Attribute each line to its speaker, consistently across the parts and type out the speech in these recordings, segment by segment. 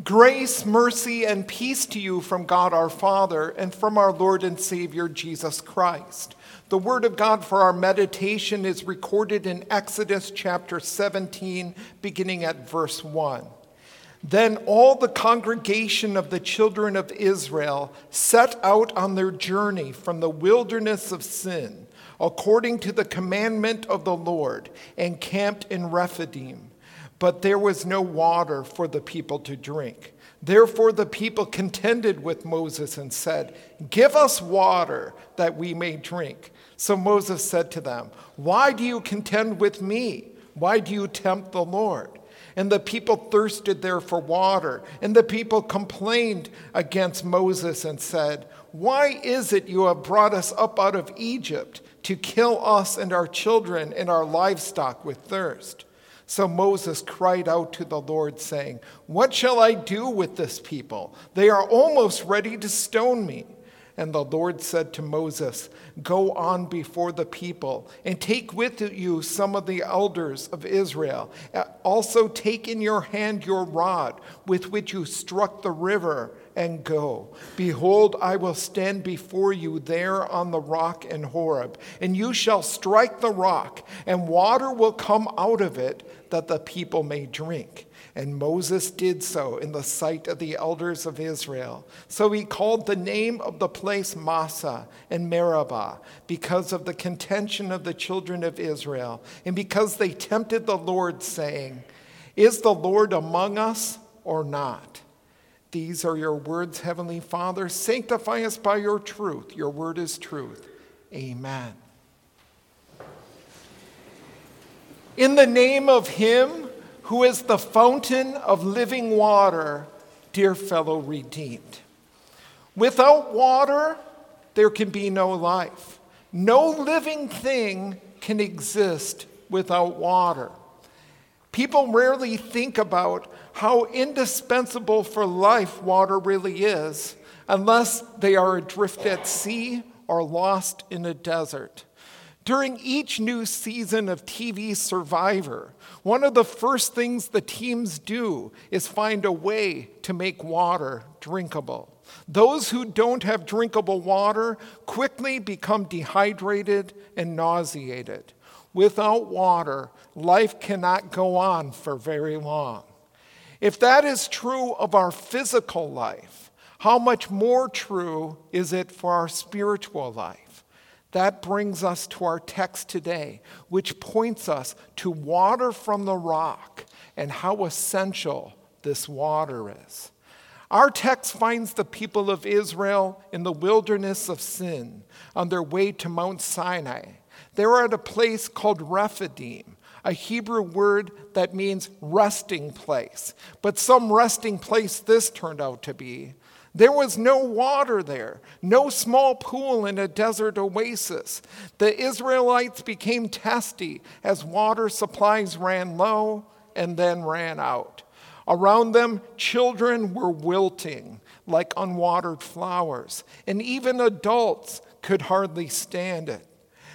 Speaker 1: Grace, mercy, and peace to you from God our Father and from our Lord and Savior Jesus Christ. The word of God for our meditation is recorded in Exodus chapter 17, beginning at verse 1. Then all the congregation of the children of Israel set out on their journey from the wilderness of Sin, according to the commandment of the Lord, and camped in Rephidim. But there was no water for the people to drink. Therefore the people contended with Moses and said, "Give us water that we may drink." So Moses said to them, "Why do you contend with me? Why do you tempt the Lord?" And the people thirsted there for water. And the people complained against Moses and said, "Why is it you have brought us up out of Egypt to kill us and our children and our livestock with thirst?" So Moses cried out to the Lord, saying, "What shall I do with this people? They are almost ready to stone me." And the Lord said to Moses, "Go on before the people, and take with you some of the elders of Israel. Also take in your hand your rod, with which you struck the river, and go. Behold, I will stand before you there on the rock in Horeb, and you shall strike the rock, and water will come out of it, that the people may drink." And Moses did so in the sight of the elders of Israel. So he called the name of the place Massah and Meribah, because of the contention of the children of Israel, and because they tempted the Lord, saying, "Is the Lord among us or not?" These are your words, Heavenly Father. Sanctify us by your truth. Your word is truth. Amen. In the name of him who is the fountain of living water, dear fellow redeemed. Without water, there can be no life. No living thing can exist without water. People rarely think about how indispensable for life water really is, unless they are adrift at sea or lost in a desert. During each new season of TV Survivor, one of the first things the teams do is find a way to make water drinkable. Those who don't have drinkable water quickly become dehydrated and nauseated. Without water, life cannot go on for very long. If that is true of our physical life, how much more true is it for our spiritual life? That brings us to our text today, which points us to water from the rock and how essential this water is. Our text finds the people of Israel in the wilderness of Sin on their way to Mount Sinai. They were at a place called Rephidim, a Hebrew word that means resting place. But some resting place this turned out to be. There was no water there, no small pool in a desert oasis. The Israelites became testy as water supplies ran low and then ran out. Around them, children were wilting like unwatered flowers, and even adults could hardly stand it.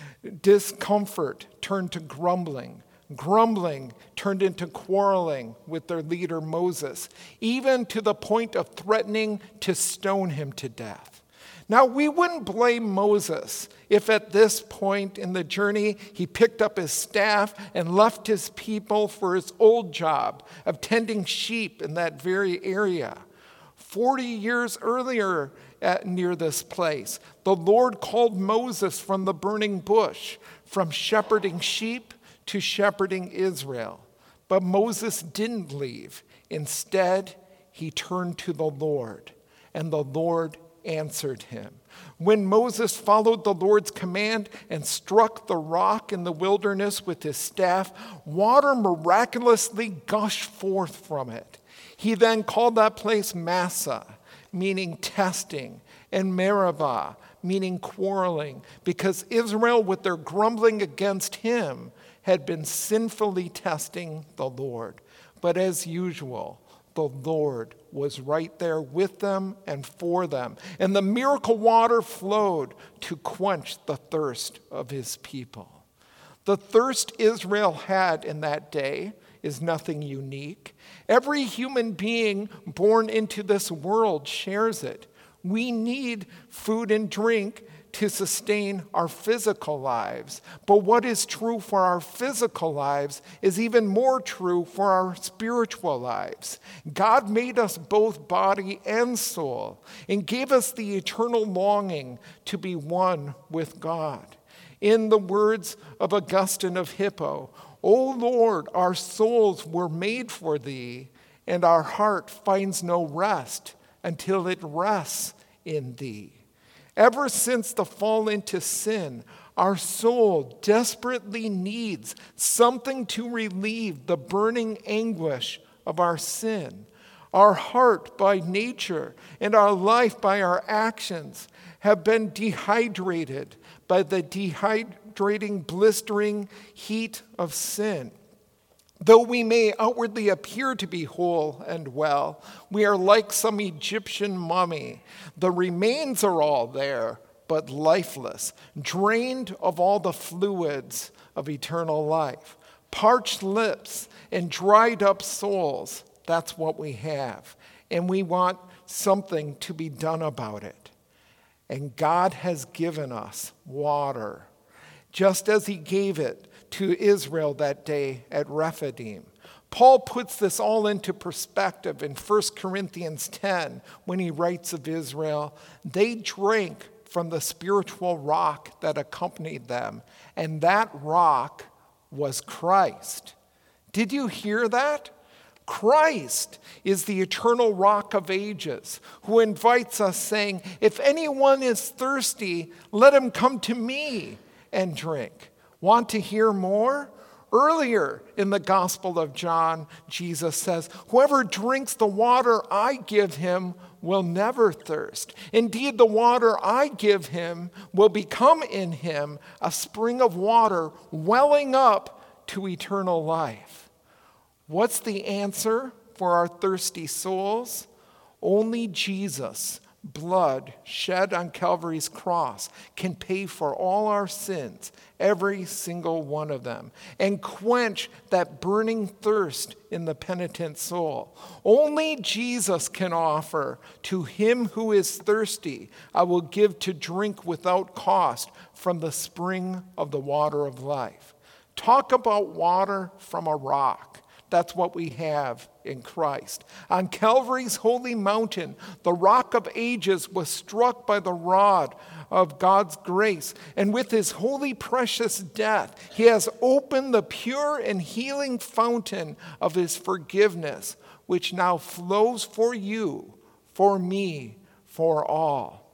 Speaker 1: Discomfort turned to grumbling. Grumbling turned into quarreling with their leader Moses, even to the point of threatening to stone him to death. Now, we wouldn't blame Moses if at this point in the journey he picked up his staff and left his people for his old job of tending sheep in that very area. 40 years earlier, near this place, the Lord called Moses from the burning bush, from shepherding sheep to shepherding Israel. But Moses didn't leave. Instead, he turned to the Lord, and the Lord answered him. When Moses followed the Lord's command and struck the rock in the wilderness with his staff, water miraculously gushed forth from it. He then called that place Massah, meaning testing, and Meribah, meaning quarreling, because Israel, with their grumbling against him, had been sinfully testing the Lord. But as usual, the Lord was right there with them and for them, and the miracle water flowed to quench the thirst of his people. The thirst Israel had in that day is nothing unique. Every human being born into this world shares it. We need food and drink to sustain our physical lives. But what is true for our physical lives is even more true for our spiritual lives. God made us both body and soul and gave us the eternal longing to be one with God. In the words of Augustine of Hippo, "O Lord, our souls were made for thee, and our heart finds no rest until it rests in thee." Ever since the fall into sin, our soul desperately needs something to relieve the burning anguish of our sin. Our heart by nature and our life by our actions have been dehydrated by the dehydrating, blistering heat of sin. Though we may outwardly appear to be whole and well, we are like some Egyptian mummy. The remains are all there, but lifeless, drained of all the fluids of eternal life. Parched lips and dried up souls, that's what we have. And we want something to be done about it. And God has given us water, just as he gave it to Israel that day at Rephidim. Paul puts this all into perspective in 1 Corinthians 10 when he writes of Israel. They drank from the spiritual rock that accompanied them, and that rock was Christ. Did you hear that? Christ is the eternal rock of ages who invites us, saying, "If anyone is thirsty, let him come to me and drink." Want to hear more? Earlier in the Gospel of John, Jesus says, "Whoever drinks the water I give him will never thirst. Indeed, the water I give him will become in him a spring of water welling up to eternal life." What's the answer for our thirsty souls? Only Jesus' blood shed on Calvary's cross can pay for all our sins, every single one of them, and quench that burning thirst in the penitent soul. Only Jesus can offer to him who is thirsty, "I will give to drink without cost from the spring of the water of life." Talk about water from a rock. That's what we have in Christ. On Calvary's holy mountain, the rock of ages was struck by the rod of God's grace. And with his holy, precious death, he has opened the pure and healing fountain of his forgiveness, which now flows for you, for me, for all.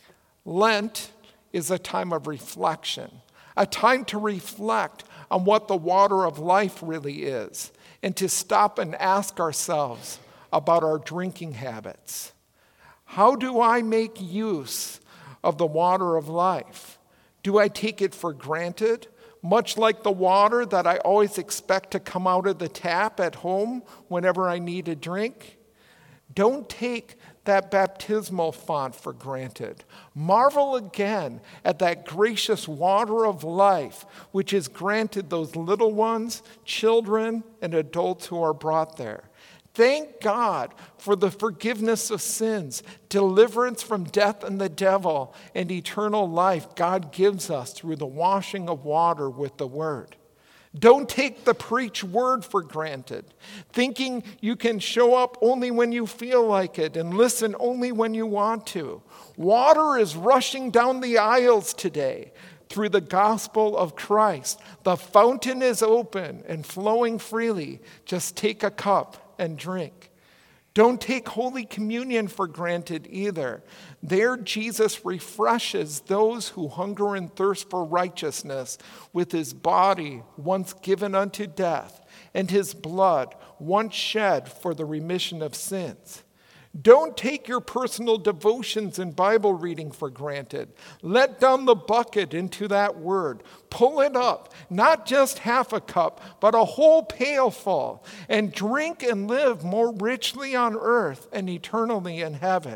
Speaker 1: Lent is a time of reflection, a time to reflect on what the water of life really is, and to stop and ask ourselves about our drinking habits. How do I make use of the water of life? Do I take it for granted, much like the water that I always expect to come out of the tap at home whenever I need a drink? Don't take that baptismal font for granted. Marvel again at that gracious water of life which is granted those little ones, children, and adults who are brought there. Thank God for the forgiveness of sins, deliverance from death and the devil, and eternal life God gives us through the washing of water with the word. Don't take the preached word for granted, thinking you can show up only when you feel like it and listen only when you want to. Water is rushing down the aisles today through the gospel of Christ. The fountain is open and flowing freely. Just take a cup and drink. Don't take Holy Communion for granted either. There, Jesus refreshes those who hunger and thirst for righteousness with his body once given unto death and his blood once shed for the remission of sins. Don't take your personal devotions and Bible reading for granted. Let down the bucket into that word. Pull it up, not just half a cup, but a whole pail full, and drink and live more richly on earth and eternally in heaven.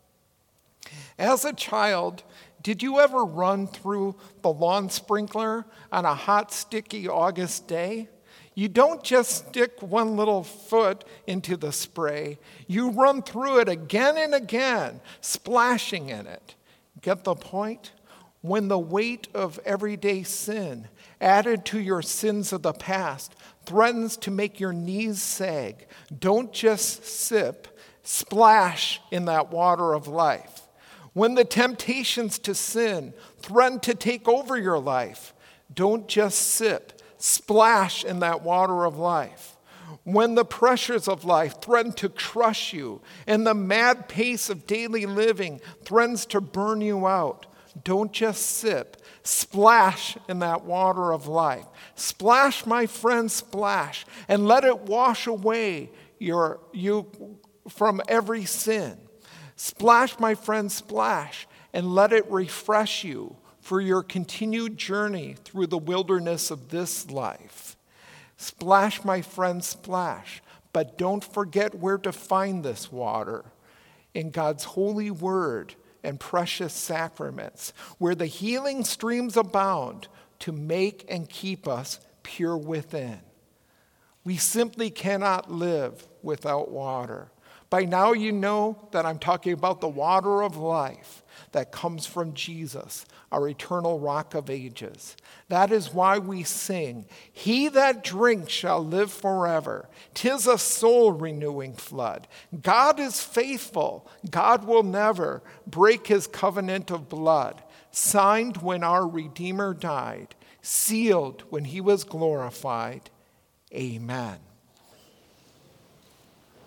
Speaker 1: As a child, did you ever run through the lawn sprinkler on a hot, sticky August day? You don't just stick one little foot into the spray. You run through it again and again, splashing in it. Get the point? When the weight of everyday sin, added to your sins of the past, threatens to make your knees sag, don't just sip, splash in that water of life. When the temptations to sin threaten to take over your life, don't just sip, splash in that water of life. When the pressures of life threaten to crush you and the mad pace of daily living threatens to burn you out, don't just sip, splash in that water of life. Splash, my friend, splash, and let it wash away you from every sin. Splash, my friend, splash, and let it refresh you for your continued journey through the wilderness of this life. Splash, my friend, splash, but don't forget where to find this water: in God's holy word and precious sacraments, where the healing streams abound to make and keep us pure within. We simply cannot live without water. By now you know that I'm talking about the water of life that comes from Jesus, our eternal rock of ages. That is why we sing, "He that drinks shall live forever. 'Tis a soul-renewing flood. God is faithful. God will never break his covenant of blood. Signed when our Redeemer died, sealed when he was glorified. Amen."